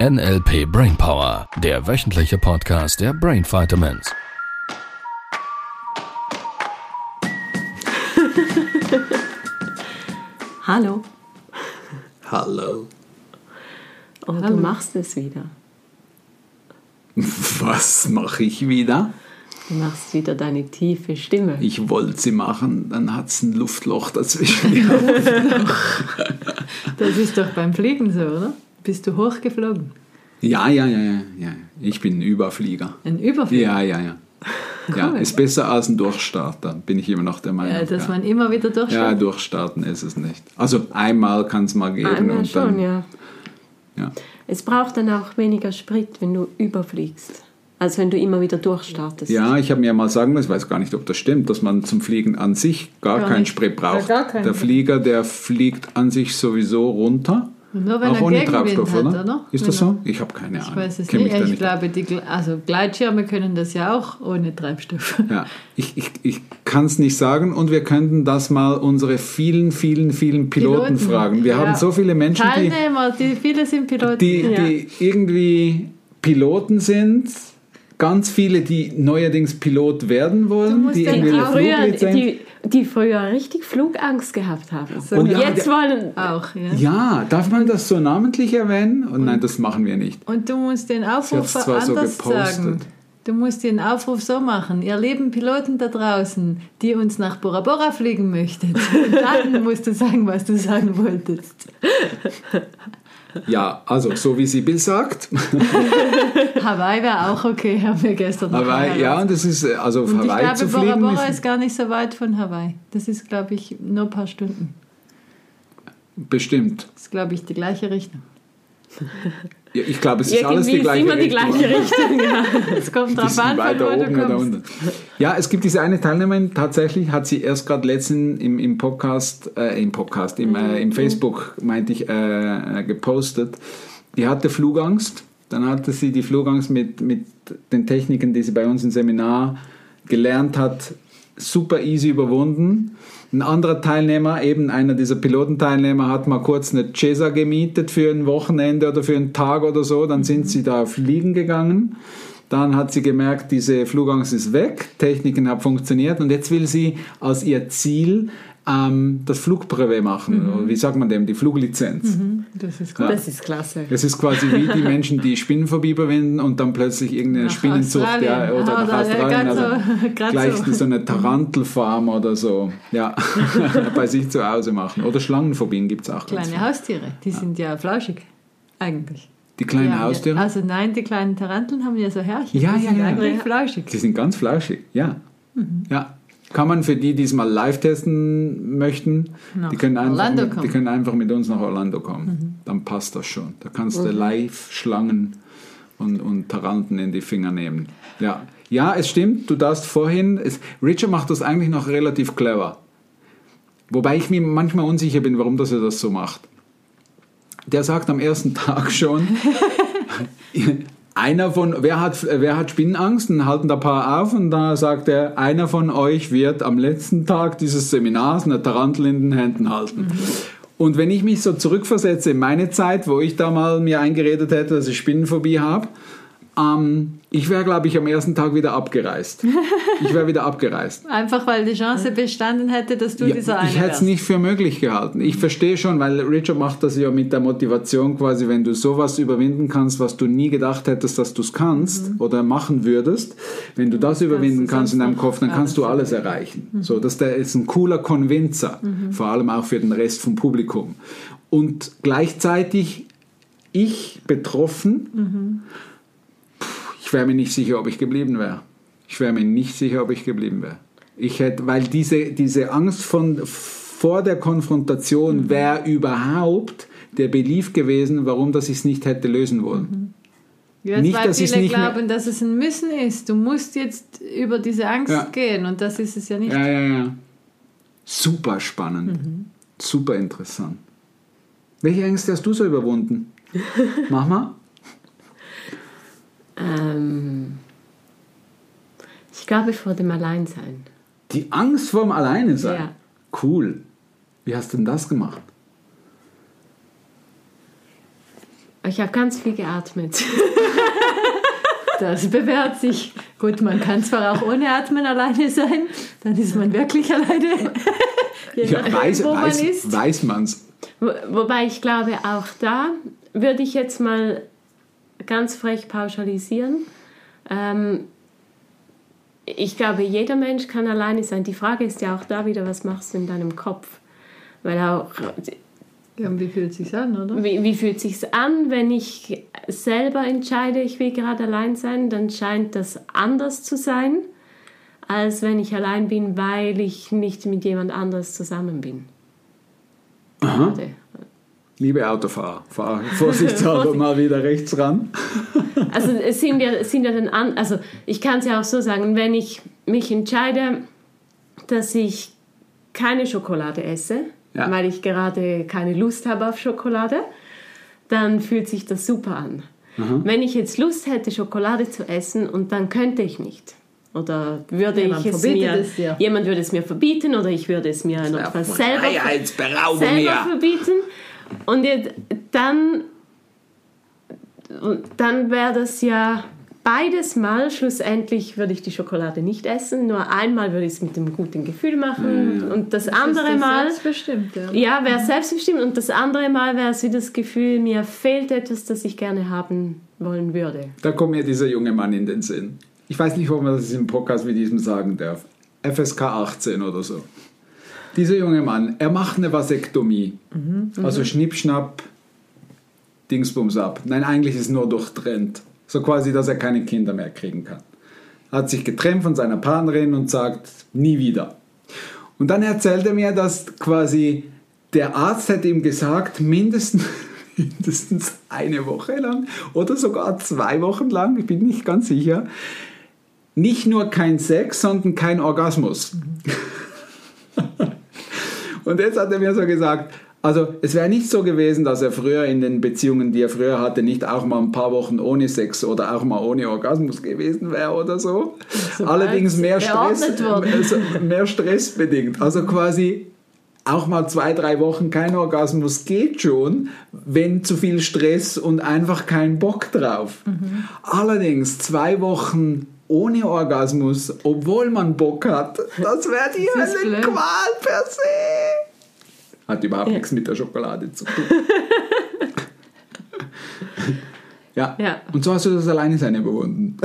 NLP Brainpower, der wöchentliche Podcast der Brain Vitamins. Hallo. Hallo. Und du machst es wieder. Was mache ich wieder? Du machst wieder deine tiefe Stimme. Ich wollte sie machen, dann hat es ein Luftloch dazwischen. Das ist doch beim Fliegen so, oder? Bist du hochgeflogen? Ja. Ich bin ein Überflieger. Ein Überflieger? Ja. Ja, ist besser als ein Durchstarter, bin ich immer noch der Meinung. Ja, dass man immer wieder durchstartet? Ja, durchstarten ist es nicht. Also einmal kann es mal geben. Einmal und schon, dann, ja. Es braucht dann auch weniger Sprit, wenn du überfliegst, als wenn du immer wieder durchstartest. Ja, ich habe mir mal sagen lassen, ich weiß gar nicht, ob das stimmt, dass man zum Fliegen an sich gar keinen Sprit braucht. Der Flieger, der fliegt an sich sowieso runter. Nur wenn auch er ohne Gegenwind Treibstoff, hat, oder? Ist das so? Ich habe keine Ahnung. Ich weiß es nicht. Ich glaube, Gleitschirme können das ja auch ohne Treibstoff. Ja, ich kann es nicht sagen und wir könnten das mal unsere vielen Piloten fragen. Wir haben so viele Menschen, Teilnehmer, viele sind Piloten. Die irgendwie Piloten sind. Ganz viele, die neuerdings Pilot werden wollen, die früher richtig Flugangst gehabt haben. So, und jetzt wollen auch. Ja, darf man das so namentlich erwähnen? Und nein, das machen wir nicht. Und du musst den Aufruf anders sagen. Du musst den Aufruf so machen. Ihr lieben Piloten da draußen, die uns nach Bora Bora fliegen möchtet. Dann musst du sagen, was du sagen wolltest. Ja, also so wie Sibyl sagt. Hawaii wäre auch okay, haben wir gestern noch Hawaii, ja, und das ist, also auf und Hawaii zu fliegen. Ich glaube, Bora Bora ist gar nicht so weit von Hawaii. Das ist, glaube ich, nur ein paar Stunden. Bestimmt. Das ist, glaube ich, die gleiche Richtung. Ja, ich glaube, es ist alles die gleiche Richtung. Die gleiche Richtung, ja. Es kommt drauf an, von wo du kommst. Unten. Ja, es gibt diese eine Teilnehmerin, tatsächlich hat sie erst gerade letztens im Facebook, meinte ich, gepostet. Die hatte Flugangst. Dann hatte sie die Flugangst mit den Techniken, die sie bei uns im Seminar gelernt hat, super easy überwunden. Ein anderer Teilnehmer, eben einer dieser Pilotenteilnehmer, hat mal kurz eine Cesa gemietet für ein Wochenende oder für einen Tag oder so. Dann sind sie da fliegen gegangen. Dann hat sie gemerkt, diese Flugangst ist weg, Techniken haben funktioniert und jetzt will sie als ihr Ziel das Flugbrevet machen. Oder wie sagt man dem? Die Fluglizenz. Das ist gut. Ja. Das ist klasse. Das ist quasi wie die Menschen, die Spinnenphobie überwinden und dann plötzlich irgendeine Spinnenzucht oder nach Australien. Gleich so eine Tarantelfarm oder so. Ja, bei sich zu Hause machen. Oder Schlangenphobien gibt es auch. Kleine Haustiere, die sind ja flauschig eigentlich. Die kleinen Haustiere? Also nein, die kleinen Taranteln haben ja so Härchen. Ja, die sind eigentlich flauschig. Die sind ganz flauschig, ja. Ja. Kann man für die es mal live testen möchten, die können einfach mit uns nach Orlando kommen. Dann passt das schon. Da kannst du live Schlangen und Taranten in die Finger nehmen. Ja, es stimmt, du darfst vorhin... Richard macht das eigentlich noch relativ clever. Wobei ich mir manchmal unsicher bin, warum er das so macht. Der sagt am ersten Tag schon... wer hat Spinnenangst? Dann halten da ein paar auf und da sagt er, einer von euch wird am letzten Tag dieses Seminars eine Tarantel in den Händen halten. Und wenn ich mich so zurückversetze in meine Zeit, wo ich da mal mir eingeredet hätte, dass ich Spinnenphobie habe, ich wäre, glaube ich, am ersten Tag wieder abgereist. Einfach, weil die Chance bestanden hätte, dass du dieser eine Ich hätte es nicht für möglich gehalten. Ich verstehe schon, weil Richard macht das ja mit der Motivation quasi, wenn du sowas überwinden kannst, was du nie gedacht hättest, dass du es kannst oder machen würdest. Wenn du das überwinden kannst in deinem Kopf, dann kannst du alles erreichen. So, der ist ein cooler Konvinzer, vor allem auch für den Rest vom Publikum. Und gleichzeitig ich betroffen... Ich wäre mir nicht sicher, ob ich geblieben wäre. Weil diese Angst vor der Konfrontation wäre überhaupt der Belief gewesen, warum dass ich es nicht hätte lösen wollen. Ja, nicht, weil viele glauben, dass es ein Müssen ist. Du musst jetzt über diese Angst gehen und das ist es ja nicht. Ja. Super spannend. Super interessant. Welche Ängste hast du so überwunden? Mach mal. Ich glaube vor dem Alleinsein. Die Angst vor dem Alleinesein? Ja. Cool. Wie hast du denn das gemacht? Ich habe ganz viel geatmet. Das bewährt sich. Gut, man kann zwar auch ohne Atmen alleine sein, dann ist man wirklich alleine. Weiß man's. Wobei ich glaube, auch da würde ich jetzt mal ganz frech pauschalisieren. Ich glaube, jeder Mensch kann alleine sein. Die Frage ist ja auch da wieder, was machst du in deinem Kopf? Weil auch... Ja, und wie fühlt es sich an, oder? Wie fühlt es sich an, wenn ich selber entscheide, ich will gerade allein sein, dann scheint das anders zu sein, als wenn ich allein bin, weil ich nicht mit jemand anderes zusammen bin. Aha. Liebe Autofahrer, fahr vorsichtshalber mal wieder rechts ran. Also es sind ja dann also ich kann es ja auch so sagen, wenn ich mich entscheide, dass ich keine Schokolade esse, weil ich gerade keine Lust habe auf Schokolade, dann fühlt sich das super an. Mhm. Wenn ich jetzt Lust hätte, Schokolade zu essen und dann könnte ich nicht. Oder würde ich es mir... Jemand würde es mir verbieten oder ich würde es mir notfalls selber verbieten. Und dann wäre das ja beides Mal, schlussendlich würde ich die Schokolade nicht essen, nur einmal würde ich es mit einem guten Gefühl machen und das andere Mal... selbstbestimmt, wäre selbstbestimmt und das andere Mal wäre es wie das Gefühl, mir fehlt etwas, das ich gerne haben wollen würde. Da kommt mir dieser junge Mann in den Sinn. Ich weiß nicht, ob man das im Podcast mit diesem sagen darf. FSK 18 oder so. Dieser junge Mann, er macht eine Vasektomie. Also Schnippschnapp, Dingsbums ab. Nein, eigentlich ist es nur durchtrennt. So quasi, dass er keine Kinder mehr kriegen kann. Er hat sich getrennt von seiner Partnerin und sagt, nie wieder. Und dann erzählt er mir, dass quasi der Arzt hätte ihm gesagt, mindestens eine Woche lang oder sogar 2 Wochen lang, ich bin nicht ganz sicher, nicht nur kein Sex, sondern kein Orgasmus. Und jetzt hat er mir so gesagt, also es wäre nicht so gewesen, dass er früher in den Beziehungen, die er früher hatte, nicht auch mal ein paar Wochen ohne Sex oder auch mal ohne Orgasmus gewesen wäre oder so. Allerdings mehr stressbedingt. Also quasi auch mal 2-3 Wochen kein Orgasmus geht schon, wenn zu viel Stress und einfach kein Bock drauf. Allerdings 2 Wochen ohne Orgasmus, obwohl man Bock hat, das wäre die Höllenqual per se. Hat überhaupt nichts mit der Schokolade zu tun. Ja. Und so hast du das Alleinesein überwunden.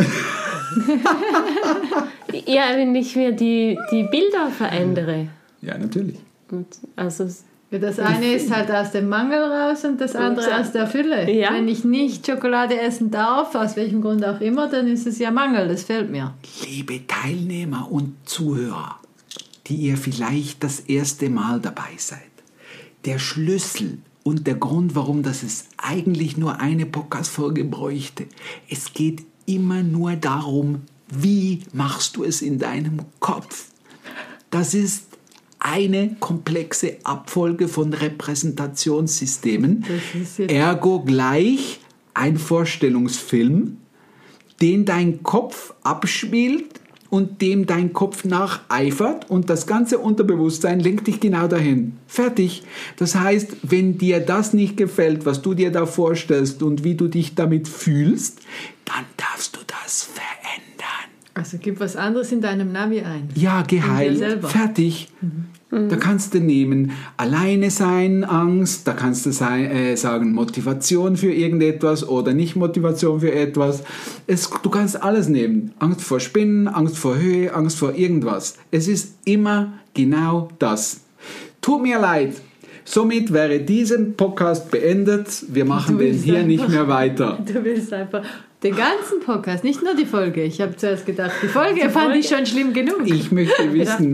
Ja, wenn ich mir die Bilder verändere. Ja, natürlich. Und also das eine ist halt aus dem Mangel raus und das andere aus der Fülle. Ja. Wenn ich nicht Schokolade essen darf, aus welchem Grund auch immer, dann ist es ja Mangel, das fehlt mir. Liebe Teilnehmer und Zuhörer, die ihr vielleicht das erste Mal dabei seid, der Schlüssel und der Grund, warum das es eigentlich nur eine Podcast-Folge bräuchte, es geht immer nur darum, wie machst du es in deinem Kopf? Das ist eine komplexe Abfolge von Repräsentationssystemen, ergo gleich ein Vorstellungsfilm, den dein Kopf abspielt und dem dein Kopf nacheifert und das ganze Unterbewusstsein lenkt dich genau dahin. Fertig. Das heißt, wenn dir das nicht gefällt, was du dir da vorstellst und wie du dich damit fühlst, dann darfst du das verändern. Also gib was anderes in deinem Navi ein. Ja, geheilt. Fertig. Da kannst du nehmen, alleine sein, Angst, da kannst du sagen, Motivation für irgendetwas oder nicht Motivation für etwas. Du kannst alles nehmen. Angst vor Spinnen, Angst vor Höhe, Angst vor irgendwas. Es ist immer genau das. Tut mir leid. Somit wäre dieser Podcast beendet. Wir machen den hier nicht mehr weiter. Du willst einfach den ganzen Podcast, nicht nur die Folge. Ich habe zuerst gedacht, die Folge fand ich schon schlimm genug. Ich möchte wissen,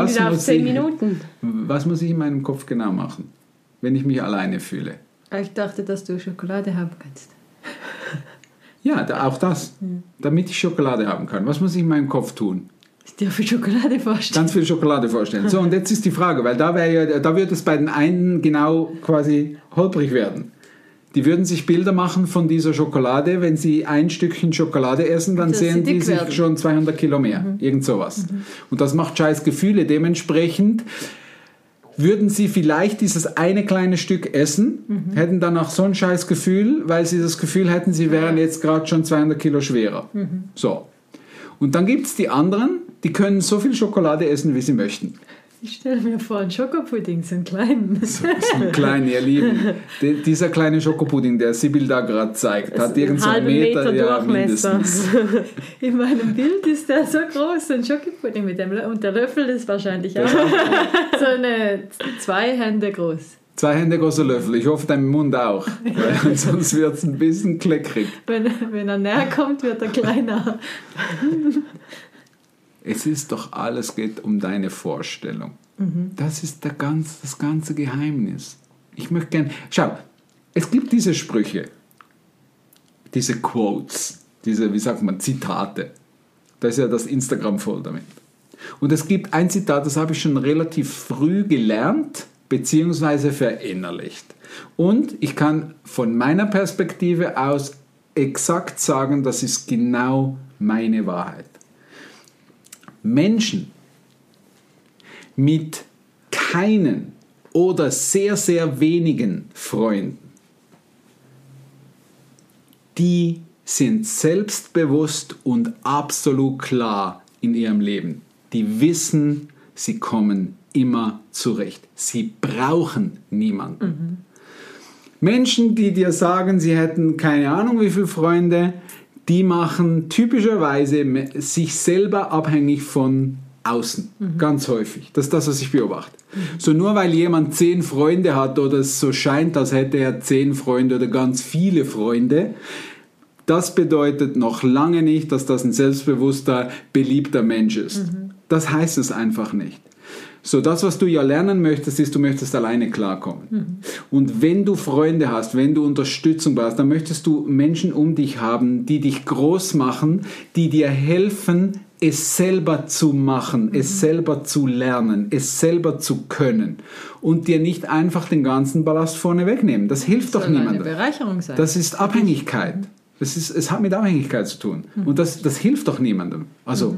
was muss ich in meinem Kopf genau machen, wenn ich mich alleine fühle. Ich dachte, dass du Schokolade haben kannst. Ja, auch das. Damit ich Schokolade haben kann. Was muss ich in meinem Kopf tun? Dir viel Schokolade vorstellen. Ganz viel Schokolade vorstellen. So, und jetzt ist die Frage, weil da wird es bei den einen genau quasi holprig werden. Die würden sich Bilder machen von dieser Schokolade. Wenn sie ein Stückchen Schokolade essen, dann sehen die sich schon 200 Kilo mehr. Irgend sowas. Und das macht scheiß Gefühle. Dementsprechend würden sie vielleicht dieses eine kleine Stück essen, hätten danach so ein scheiß Gefühl, weil sie das Gefühl hätten, sie wären jetzt gerade schon 200 Kilo schwerer. So. Und dann gibt es die anderen, die können so viel Schokolade essen, wie sie möchten. Ich stelle mir vor, einen Schokopudding, so einen kleinen. So einen kleinen, ihr Lieben. Dieser kleine Schokopudding, der Sibyl da gerade zeigt, hat irgend so einen Meter mindestens. In meinem Bild ist der so groß, ein Schokopudding mit dem und der Löffel ist wahrscheinlich auch so eine 2 Hände groß. 2 Hände großer Löffel. Ich hoffe, dein Mund auch. Weil sonst wird es ein bisschen kleckrig. Wenn er näher kommt, wird er kleiner. Es ist doch alles, geht um deine Vorstellung. Das ist das ganze Geheimnis. Ich möchte gerne... Schau, es gibt diese Sprüche, diese Quotes, diese, wie sagt man, Zitate. Da ist ja das Instagram voll damit. Und es gibt ein Zitat, das habe ich schon relativ früh gelernt, beziehungsweise verinnerlicht. Und ich kann von meiner Perspektive aus exakt sagen, das ist genau meine Wahrheit. Menschen mit keinen oder sehr, sehr wenigen Freunden, die sind selbstbewusst und absolut klar in ihrem Leben. Die wissen, sie kommen immer zurecht. Sie brauchen niemanden. Menschen, die dir sagen, sie hätten keine Ahnung wie viele Freunde, die machen typischerweise sich selber abhängig von außen. Ganz häufig. Das ist das, was ich beobachte. So nur weil jemand 10 Freunde hat oder es so scheint, als hätte er 10 Freunde oder ganz viele Freunde, das bedeutet noch lange nicht, dass das ein selbstbewusster, beliebter Mensch ist. Das heißt es einfach nicht. So, das, was du ja lernen möchtest, ist, du möchtest alleine klarkommen. Und wenn du Freunde hast, wenn du Unterstützung brauchst, dann möchtest du Menschen um dich haben, die dich groß machen, die dir helfen, es selber zu machen, es selber zu lernen, es selber zu können und dir nicht einfach den ganzen Ballast vorne wegnehmen. Das hilft doch niemandem. Eine Bereicherung sein. Das ist Abhängigkeit. Es hat mit Abhängigkeit zu tun. Und das hilft doch niemandem. Also,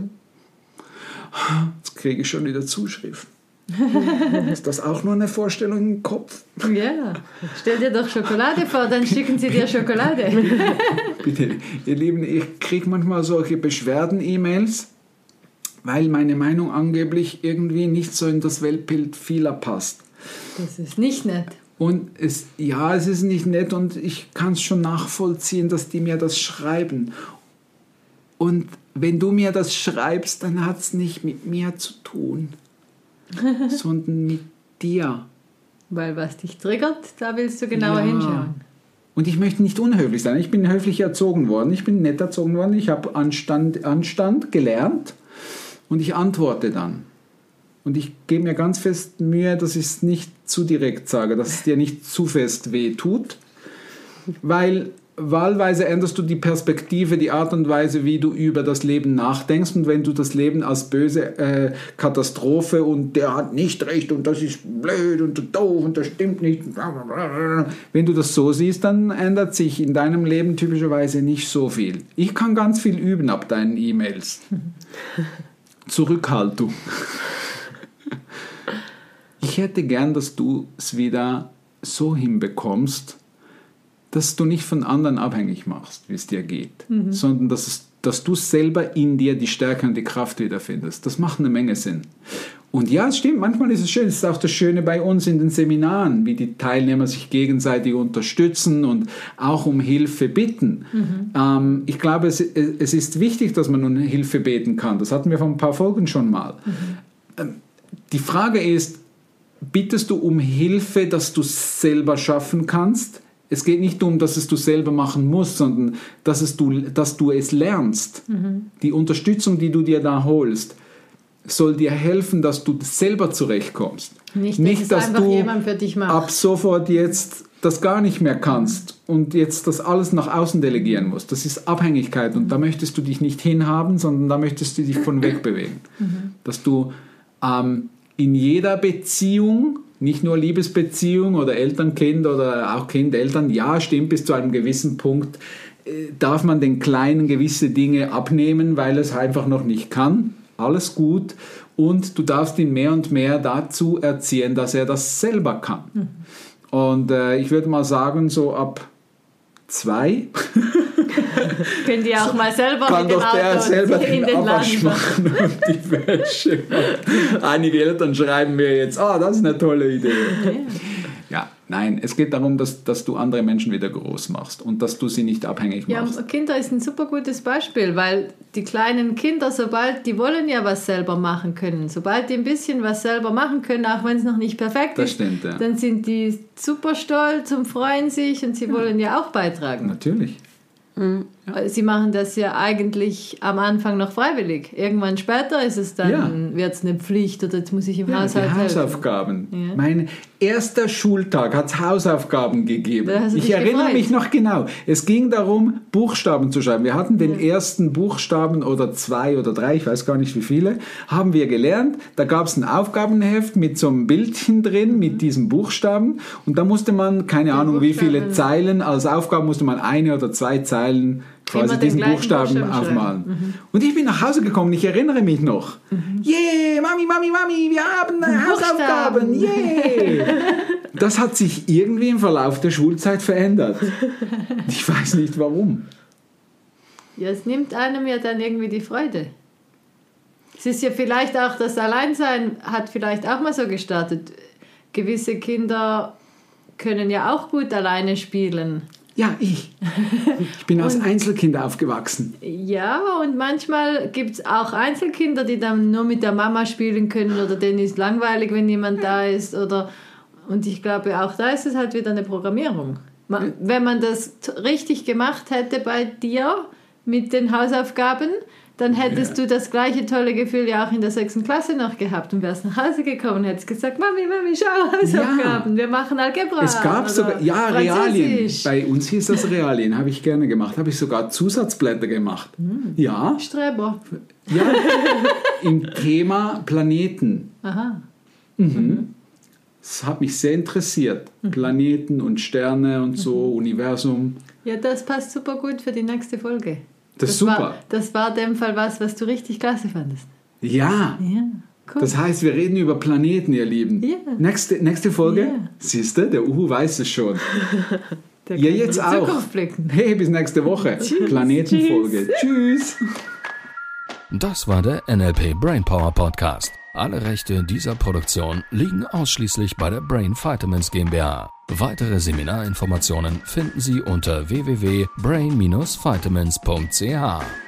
jetzt kriege ich schon wieder Zuschriften. Ist das auch nur eine Vorstellung im Kopf? Ja, stell dir doch Schokolade vor, dann schicken sie dir Schokolade. Bitte, ihr Lieben, ich kriege manchmal solche Beschwerden-E-Mails, weil meine Meinung angeblich irgendwie nicht so in das Weltbild vieler passt. Das ist nicht nett. Und es ist nicht nett und ich kann es schon nachvollziehen, dass die mir das schreiben. Und wenn du mir das schreibst, dann hat es nicht mit mir zu tun, sondern mit dir. Weil was dich triggert, da willst du genauer hinschauen. Und ich möchte nicht unhöflich sein. Ich bin höflich erzogen worden, ich bin nett erzogen worden, ich habe Anstand gelernt und ich antworte dann. Und ich gebe mir ganz fest Mühe, dass ich es nicht zu direkt sage, dass es dir nicht zu fest weh tut, weil wahlweise änderst du die Perspektive, die Art und Weise, wie du über das Leben nachdenkst. Und wenn du das Leben als böse Katastrophe und der hat nicht recht und das ist blöd und doof und das stimmt nicht, wenn du das so siehst, dann ändert sich in deinem Leben typischerweise nicht so viel. Ich kann ganz viel üben ab deinen E-Mails. Zurückhaltung. Ich hätte gern, dass du es wieder so hinbekommst, dass du nicht von anderen abhängig machst, wie es dir geht, sondern dass du selber in dir die Stärke und die Kraft wiederfindest. Das macht eine Menge Sinn. Und ja, es stimmt, manchmal ist es schön. Es ist auch das Schöne bei uns in den Seminaren, wie die Teilnehmer sich gegenseitig unterstützen und auch um Hilfe bitten. Ich glaube, es ist wichtig, dass man um Hilfe beten kann. Das hatten wir vor ein paar Folgen schon mal. Die Frage ist, bittest du um Hilfe, dass du es selber schaffen kannst? Es geht nicht darum, dass du selber machen musst, sondern dass du es lernst. Die Unterstützung, die du dir da holst, soll dir helfen, dass du selber zurechtkommst. Nicht dass du jemand für dich macht. Ab sofort jetzt das gar nicht mehr kannst und jetzt das alles nach außen delegieren musst. Das ist Abhängigkeit und da möchtest du dich nicht hinhaben, sondern da möchtest du dich von wegbewegen. Dass du in jeder Beziehung, nicht nur Liebesbeziehung oder Eltern-Kind oder auch Kind-Eltern, ja, stimmt, bis zu einem gewissen Punkt darf man den Kleinen gewisse Dinge abnehmen, weil es einfach noch nicht kann. Alles gut. und du darfst ihn mehr und mehr dazu erziehen, dass er das selber kann. Und ich würde mal sagen, so ab 2 könnt ihr auch mal selber kann mit dem doch der Auto selber in den den Abwasch Laden machen und die Wäsche. Einige Eltern schreiben mir jetzt, das ist eine tolle Idee. Ja, nein, es geht darum, dass du andere Menschen wieder groß machst und dass du sie nicht abhängig machst. Ja, Kinder ist ein super gutes Beispiel, weil die kleinen Kinder, die wollen ja was selber machen können. Sobald die ein bisschen was selber machen können, auch wenn es noch nicht perfekt ist, stimmt, ja. Dann sind die super stolz und freuen sich und sie wollen ja auch beitragen. Natürlich. Sie machen das ja eigentlich am Anfang noch freiwillig. Irgendwann später ist es dann, wird es eine Pflicht oder jetzt muss ich im Haushalt die helfen. Hausaufgaben. Ja. Mein erster Schultag hat es Hausaufgaben gegeben. Ich erinnere mich noch genau. Es ging darum, Buchstaben zu schreiben. Wir hatten den ersten Buchstaben oder 2 oder 3, ich weiß gar nicht wie viele, haben wir gelernt. Da gab es ein Aufgabenheft mit so einem Bildchen drin, mit diesen Buchstaben. Und da musste man, keine Ahnung wie viele Zeilen, als Aufgabe musste man 1 oder 2 Zeilen quasi diesen Buchstaben aufmalen. Und ich bin nach Hause gekommen, ich erinnere mich noch. Yeah, Mami, wir haben Hausaufgaben, yeah! Das hat sich irgendwie im Verlauf der Schulzeit verändert. Ich weiß nicht warum. Ja, es nimmt einem ja dann irgendwie die Freude. Es ist ja vielleicht auch, das Alleinsein hat vielleicht auch mal so gestartet. Gewisse Kinder können ja auch gut alleine spielen. Ja, ich bin als Einzelkind aufgewachsen. Ja, und manchmal gibt es auch Einzelkinder, die dann nur mit der Mama spielen können oder denen ist langweilig, wenn jemand da ist. Und ich glaube, auch da ist es halt wieder eine Programmierung. Wenn man das richtig gemacht hätte bei dir mit den Hausaufgaben, dann hättest du das gleiche tolle Gefühl ja auch in der 6. Klasse noch gehabt und wärst nach Hause gekommen und hättest gesagt, Mami, schau, Hausaufgaben, wir machen Algebra. Es gab sogar, Realien. Bei uns hieß das Realien, habe ich gerne gemacht. Habe ich sogar Zusatzblätter gemacht. Ja. Streber. Ja, im Thema Planeten. Aha. Das hat mich sehr interessiert. Planeten und Sterne und so, Universum. Ja, das passt super gut für die nächste Folge. Das ist super. Das war in dem Fall was du richtig klasse fandest. Ja. Cool. Das heißt, wir reden über Planeten, ihr Lieben. Ja. Nächste Folge, siehst du, der Uhu weiß es schon. Ihr jetzt auch. Hey, bis nächste Woche. Planetenfolge. Tschüss. Das war der NLP Brainpower Podcast. Alle Rechte dieser Produktion liegen ausschließlich bei der Brain Vitamins GmbH. Weitere Seminarinformationen finden Sie unter www.brain-vitamins.ch.